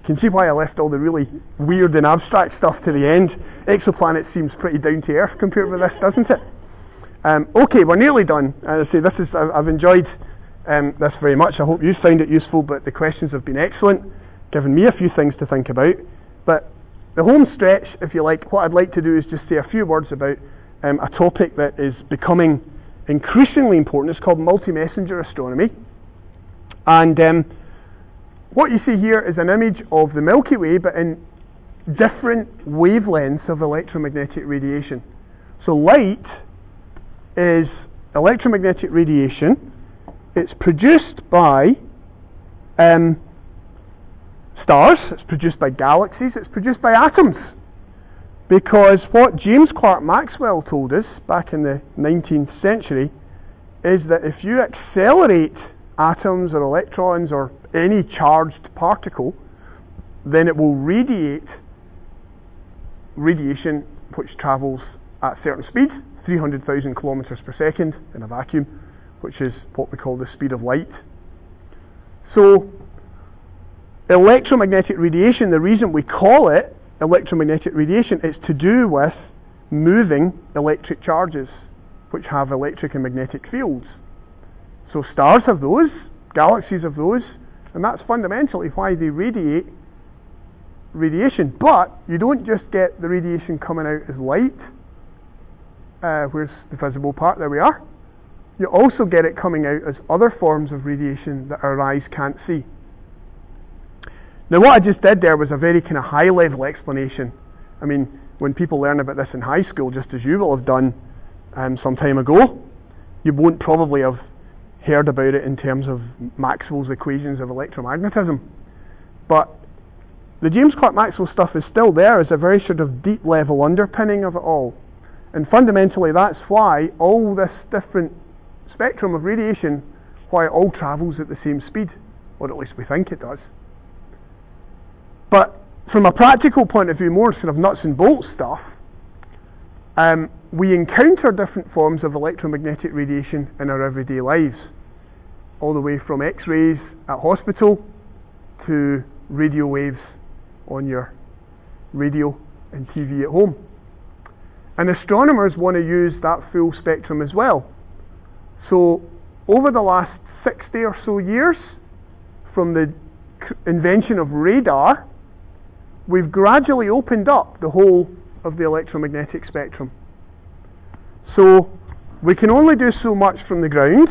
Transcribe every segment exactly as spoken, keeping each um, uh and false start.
You can see why I left all the really weird and abstract stuff to the end. Exoplanet seems pretty down to earth compared with this, doesn't it? Um, okay, we're nearly done. As I say, this is I've enjoyed um, this very much. I hope you found it useful, but the questions have been excellent, given me a few things to think about. But the home stretch, if you like, what I'd like to do is just say a few words about um, a topic that is becoming increasingly important. It's called multi-messenger astronomy. And um, what you see here is an image of the Milky Way, but in different wavelengths of electromagnetic radiation. So light is electromagnetic radiation. It's produced by um, stars, it's produced by galaxies, it's produced by atoms. Because what James Clerk Maxwell told us back in the nineteenth century is that if you accelerate atoms or electrons or any charged particle, then it will radiate radiation which travels at certain speeds, three hundred thousand kilometers per second in a vacuum, which is what we call the speed of light. So electromagnetic radiation, the reason we call it electromagnetic radiation, is to do with moving electric charges which have electric and magnetic fields. So stars have those, galaxies have those, and that's fundamentally why they radiate radiation. But you don't just get the radiation coming out as light. Uh, where's the visible part? There we are. You also get it coming out as other forms of radiation that our eyes can't see. Now what I just did there was a very kind of high level explanation. I mean, when people learn about this in high school, just as you will have done um, some time ago, you won't probably have heard about it in terms of Maxwell's equations of electromagnetism. But the James Clerk Maxwell stuff is still there as a very sort of deep level underpinning of it all. And fundamentally that's why all this different spectrum of radiation, why it all travels at the same speed, or at least we think it does. But from a practical point of view, more sort of nuts and bolts stuff, um, we encounter different forms of electromagnetic radiation in our everyday lives, all the way from X-rays at hospital to radio waves on your radio and T V at home. And astronomers want to use that full spectrum as well. So over the last sixty or so years, from the invention of radar, we've gradually opened up the whole of the electromagnetic spectrum. So we can only do so much from the ground,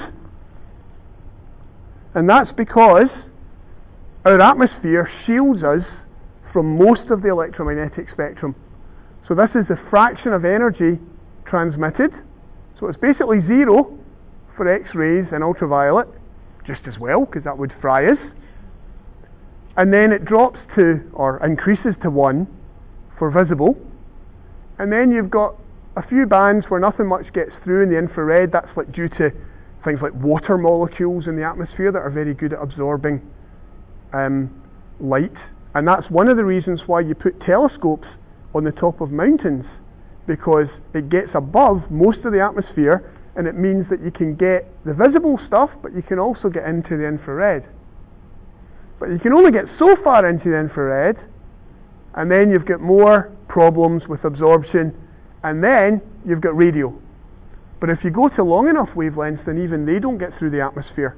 and that's because our atmosphere shields us from most of the electromagnetic spectrum. So this is the fraction of energy transmitted. So it's basically zero for X-rays and ultraviolet, just as well, because that would fry us. And then it drops to, or increases to one for visible. And then you've got a few bands where nothing much gets through in the infrared. That's like due to things like water molecules in the atmosphere that are very good at absorbing um, light. And that's one of the reasons why you put telescopes on the top of mountains, because it gets above most of the atmosphere, and it means that you can get the visible stuff, but you can also get into the infrared. But you can only get so far into the infrared, and then you've got more problems with absorption, and then you've got radio. But if you go to long enough wavelengths, then even they don't get through the atmosphere.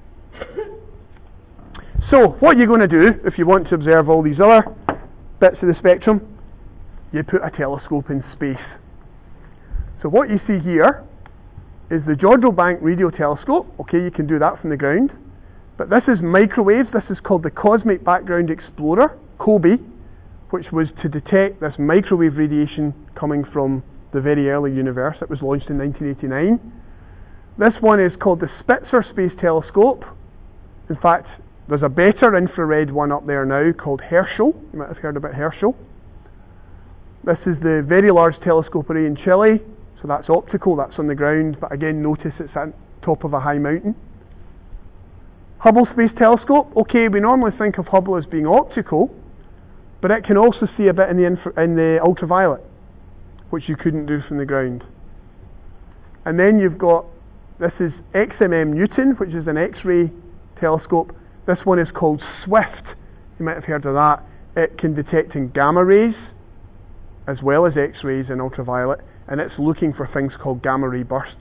So what you're going to do if you want to observe all these other bits of the spectrum, you put a telescope in space. So what you see here is the Jodrell Bank Radio Telescope. Okay, you can do that from the ground. But this is microwaves. This is called the Cosmic Background Explorer, COBE, which was to detect this microwave radiation coming from the very early universe. It was launched in nineteen eighty-nine. This one is called the Spitzer Space Telescope. In fact, there's a better infrared one up there now called Herschel. You might have heard about Herschel. This is the Very Large Telescope Array in Chile. So that's optical, that's on the ground, but again notice it's at top of a high mountain. Hubble Space Telescope. Okay, we normally think of Hubble as being optical, but it can also see a bit in the, infra- in the ultraviolet, which you couldn't do from the ground. And then you've got, this is X M M Newton, which is an X-ray telescope. This one is called SWIFT, You might have heard of that. It can detect in gamma rays as well as X-rays and ultraviolet, and it's looking for things called gamma ray bursts.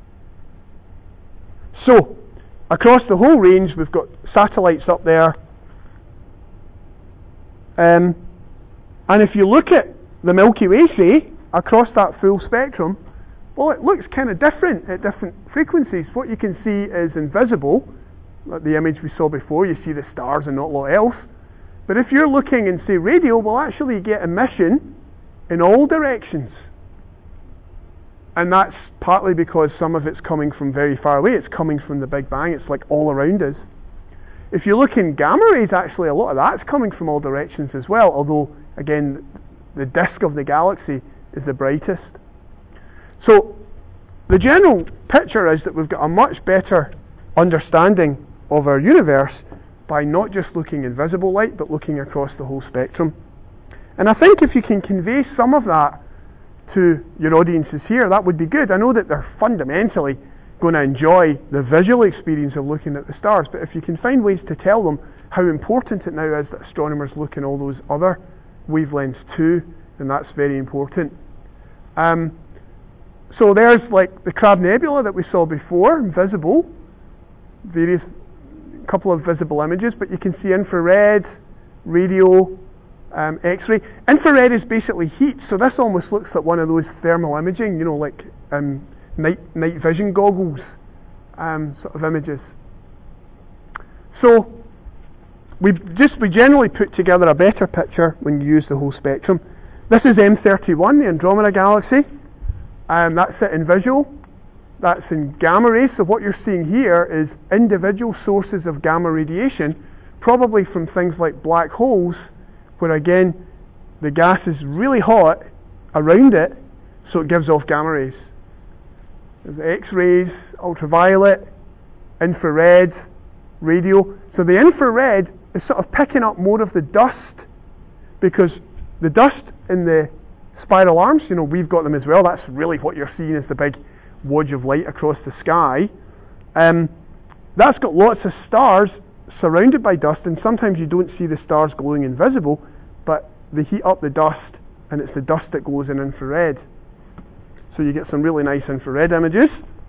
So, across the whole range, we've got satellites up there. Um, and if you look at the Milky Way, say, across that full spectrum, well, it looks kind of different at different frequencies. What you can see is invisible, like the image we saw before. You see the stars and not a lot else. But if you're looking in, say, radio, well, actually you get emission in all directions. And that's partly because some of it's coming from very far away. It's coming from the Big Bang. It's like all around us. If you look in gamma rays, actually a lot of that's coming from all directions as well, although, again, the disk of the galaxy is the brightest. So the general picture is that we've got a much better understanding of our universe by not just looking in visible light, but looking across the whole spectrum. And I think if you can convey some of that to your audiences here, that would be good. I know that they're fundamentally going to enjoy the visual experience of looking at the stars, but if you can find ways to tell them how important it now is that astronomers look in all those other wavelengths too, then that's very important. Um, so there's like the Crab Nebula that we saw before, visible, various couple of visible images, but you can see infrared, radio, um, X-ray. Infrared is basically heat, so this almost looks like one of those thermal imaging, you know, like um, night night vision goggles um, sort of images. So we just we generally put together a better picture when you use the whole spectrum. This is M thirty-one, the Andromeda Galaxy. Um, that's it in visual. That's in gamma rays. So what you're seeing here is individual sources of gamma radiation, probably from things like black holes, where again the gas is really hot around it, so it gives off gamma rays. There's X-rays, ultraviolet, infrared, radio. So the infrared is sort of picking up more of the dust, because the dust in the spiral arms, you know, we've got them as well. That's really what you're seeing is the big wodge of light across the sky. Um, that's got lots of stars surrounded by dust, and sometimes you don't see the stars glowing invisible, but they heat up the dust, and it's the dust that glows in infrared. So you get some really nice infrared images.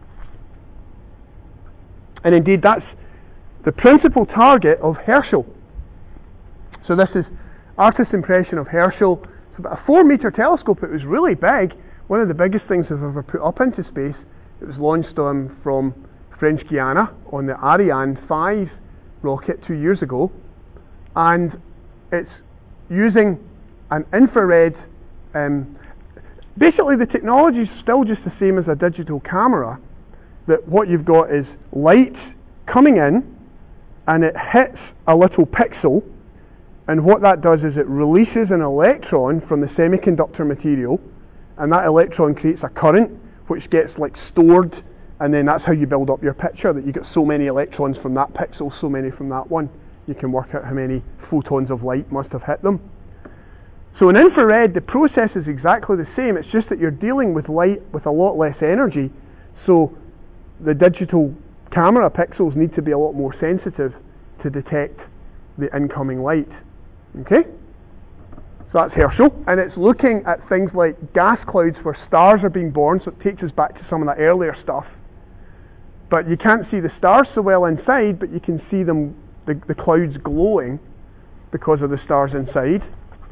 And indeed, that's the principal target of Herschel. So this is artist's impression of Herschel. It's about a four metre telescope. It was really big. One of the biggest things I've ever put up into space. It was launched um, from French Guiana on the Ariane five rocket two years ago. And it's using an infrared... Um, basically the technology is still just the same as a digital camera. That what you've got is light coming in, and it hits a little pixel, and what that does is it releases an electron from the semiconductor material, and that electron creates a current which gets like stored, and then that's how you build up your picture, that you get so many electrons from that pixel, so many from that one. You can work out how many photons of light must have hit them. So in infrared, the process is exactly the same. It's just that you're dealing with light with a lot less energy, so the digital camera pixels need to be a lot more sensitive to detect the incoming light. Okay? So that's Herschel, and it's looking at things like gas clouds where stars are being born, so it takes us back to some of that earlier stuff. But you can't see the stars so well inside, but you can see them, the, the clouds glowing because of the stars inside.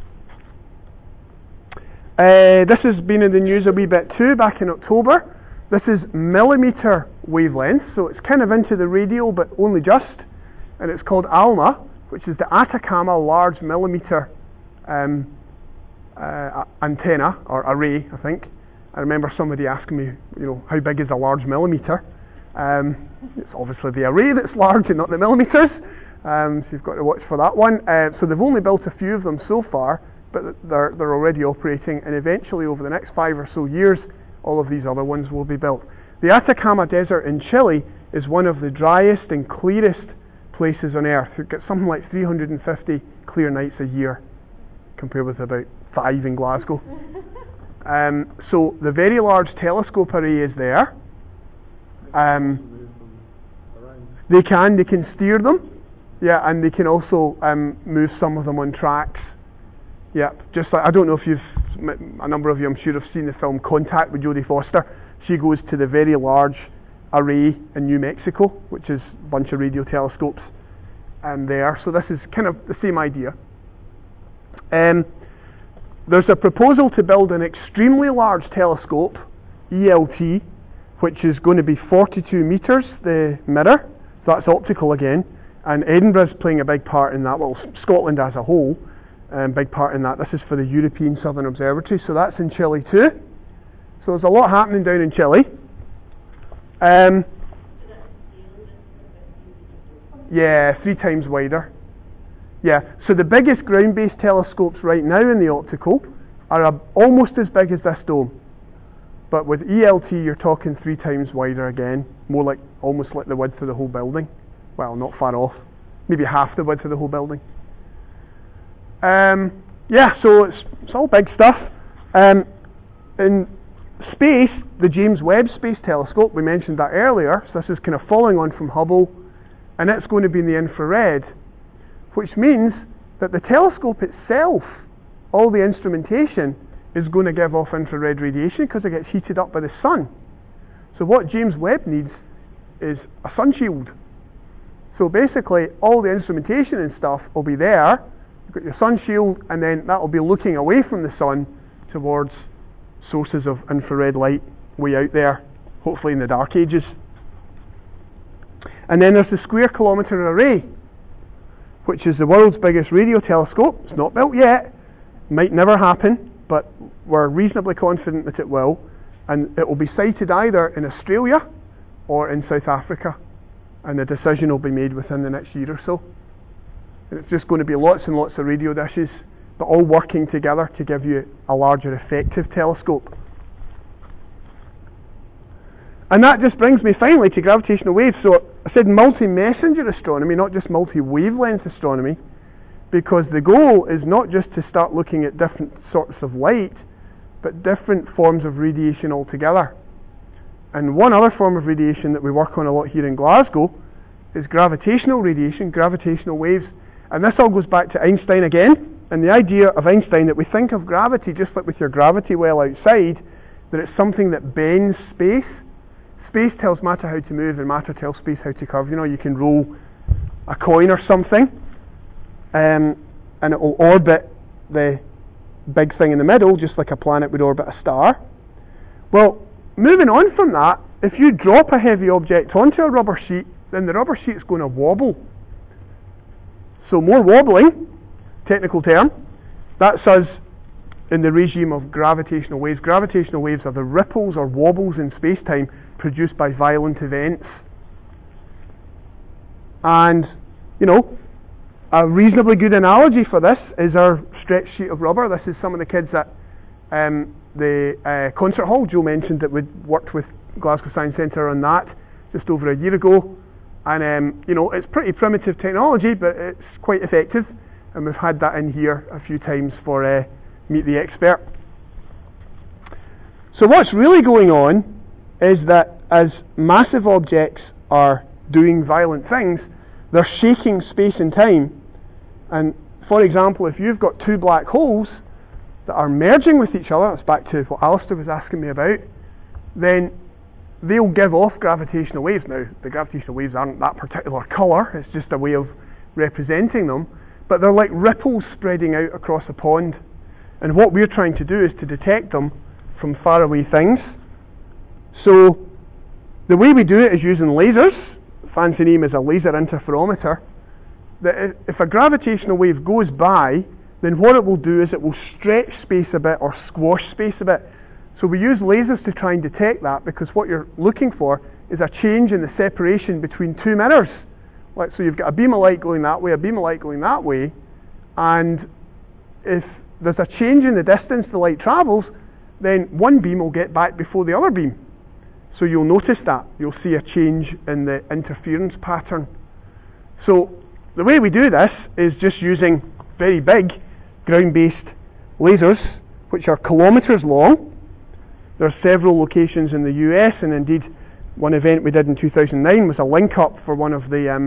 Uh, this has been in the news a wee bit too, back in October. This is millimetre wavelength, so it's kind of into the radio, but only just. And it's called ALMA, which is the Atacama Large Millimetre um, uh, antenna, or array, I think. I remember somebody asking me, you know, how big is a large millimetre? Um, it's obviously the array that's large and not the millimetres, um, so you've got to watch for that one. Uh, so they've only built a few of them so far, but they're, they're already operating, and eventually over the next five or so years, all of these other ones will be built. The Atacama Desert in Chile is one of the driest and clearest places on Earth. It gets something like three hundred fifty clear nights a year, compared with about five in Glasgow. Um, so the Very Large Telescope Array is there. Um, they can, they can steer them. Yeah, and they can also um, move some of them on tracks. Yeah, just like, I don't know if you've, a number of you I'm sure have seen the film Contact with Jodie Foster. She goes to the very large array in New Mexico, which is a bunch of radio telescopes um, there. So this is kind of the same idea. Um, there's a proposal to build an extremely large telescope, E L T, which is going to be forty-two metres, the mirror. So that's optical again. And Edinburgh's playing a big part in that. Well, Scotland as a whole. Um, big part in that. This is for the European Southern Observatory, so that's in Chile too. So there's a lot happening down in Chile. Um, yeah, three times wider. Yeah, so the biggest ground-based telescopes right now in the optical are uh, almost as big as this dome. But with E L T, you're talking three times wider again, more like almost like the width of the whole building. Well, not far off, maybe half the width of the whole building. Um, yeah, so it's, it's all big stuff. Um, in space, the James Webb Space Telescope, we mentioned that earlier, so this is kind of following on from Hubble, and it's going to be in the infrared, which means that the telescope itself, all the instrumentation, is going to give off infrared radiation because it gets heated up by the sun. So what James Webb needs is a sun shield. So basically, all the instrumentation and stuff will be there. You've got your sun shield, and then that will be looking away from the sun towards sources of infrared light way out there, hopefully in the dark ages. And then there's the Square Kilometre Array, which is the world's biggest radio telescope. It's not built yet, might never happen, but we're reasonably confident that it will. And it will be sited either in Australia or in South Africa. And the decision will be made within the next year or so. And it's just going to be lots and lots of radio dishes, but all working together to give you a larger effective telescope. And that just brings me finally to gravitational waves. So I said multi-messenger astronomy, not just multi-wavelength astronomy, because the goal is not just to start looking at different sorts of light, but different forms of radiation altogether. And one other form of radiation that we work on a lot here in Glasgow is gravitational radiation, gravitational waves. And this all goes back to Einstein again, and the idea of Einstein that we think of gravity just like with your gravity well outside, that it's something that bends space. Space tells matter how to move and matter tells space how to curve. You know, you can roll a coin or something, um, and it will orbit the big thing in the middle just like a planet would orbit a star. Well, moving on from that, if you drop a heavy object onto a rubber sheet, then the rubber sheet's going to wobble. So more wobbling, technical term, that's us in the regime of gravitational waves. Gravitational waves are the ripples or wobbles in space-time produced by violent events. And, you know, a reasonably good analogy for this is our stretch sheet of rubber. This is some of the kids at um, the uh, concert hall. Joe mentioned that we'd worked with Glasgow Science Centre on that just over a year ago. And, um, you know, it's pretty primitive technology, but it's quite effective. And we've had that in here a few times for uh, Meet the Expert. So what's really going on is that as massive objects are doing violent things, they're shaking space and time. And, for example, if you've got two black holes that are merging with each other, that's back to what Alistair was asking me about, then they'll give off gravitational waves. Now, the gravitational waves aren't that particular colour, it's just a way of representing them, but they're like ripples spreading out across a pond. And what we're trying to do is to detect them from faraway things. So, the way we do it is using lasers. The fancy name is a laser interferometer. That if a gravitational wave goes by, then what it will do is it will stretch space a bit or squash space a bit. So we use lasers to try and detect that, because what you're looking for is a change in the separation between two mirrors. Like, so you've got a beam of light going that way, a beam of light going that way, and if there's a change in the distance the light travels, then one beam will get back before the other beam. So you'll notice that. You'll see a change in the interference pattern. So the way we do this is just using very big ground-based lasers, which are kilometres long. There are several locations in the U S, and indeed one event we did in two thousand nine was a link-up for one of the um,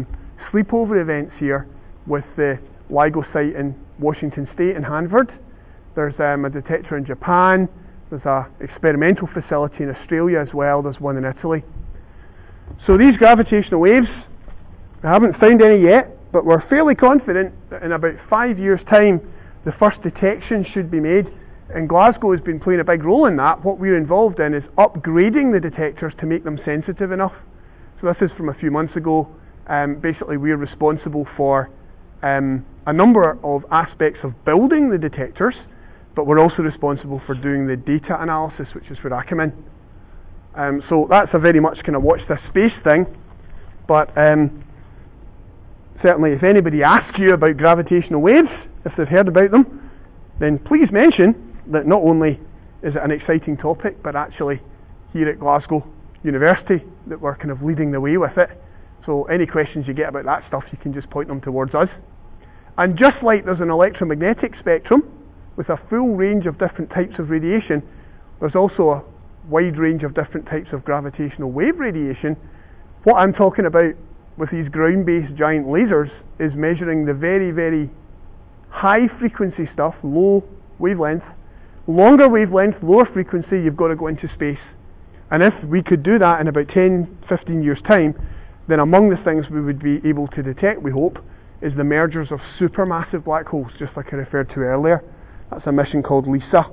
sleepover events here with the LIGO site in Washington State in Hanford. There's um, a detector in Japan. There's an experimental facility in Australia as well. There's one in Italy. So these gravitational waves, I haven't found any yet, but we're fairly confident that in about five years' time, the first detection should be made. And Glasgow has been playing a big role in that. What we're involved in is upgrading the detectors to make them sensitive enough. So this is from a few months ago. Um, basically, we're responsible for um, a number of aspects of building the detectors, but we're also responsible for doing the data analysis, which is where I come in. Um, so that's a very much kind of watch this space thing. But um, certainly, if anybody asks you about gravitational waves, if they've heard about them, then please mention that not only is it an exciting topic, but actually here at Glasgow University that we're kind of leading the way with it. So any questions you get about that stuff, you can just point them towards us. And just like there's an electromagnetic spectrum with a full range of different types of radiation, there's also a wide range of different types of gravitational wave radiation. What I'm talking about with these ground-based giant lasers is measuring the very, very high frequency stuff, low wavelength. Longer wavelength, lower frequency, you've got to go into space. And if we could do that in about ten, fifteen years' time, then among the things we would be able to detect, we hope, is the mergers of supermassive black holes, just like I referred to earlier. That's a mission called LISA.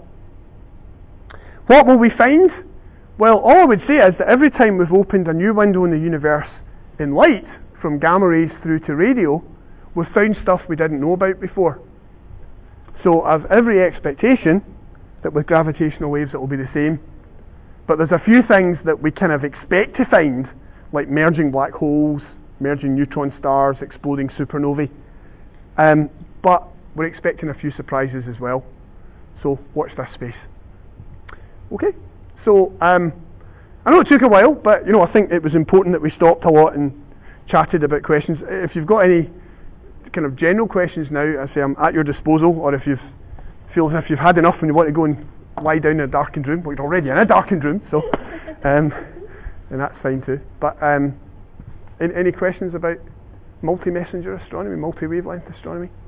What will we find? Well, all I would say is that every time we've opened a new window in the universe in light, from gamma rays through to radio, we've found stuff we didn't know about before. So I've every expectation that with gravitational waves it will be the same. But there's a few things that we kind of expect to find, like merging black holes, merging neutron stars, exploding supernovae. Um, but we're expecting a few surprises as well. So watch this space. Okay, so um, I know it took a while, but you know I think it was important that we stopped a lot and chatted about questions. If you've got any kind of general questions now, I say I'm at your disposal, or if you feel as if you've had enough and you want to go and lie down in a darkened room, well, you're already in a darkened room, so um, and that's fine too. But um, any, any questions about multi-messenger astronomy, multi-wavelength astronomy?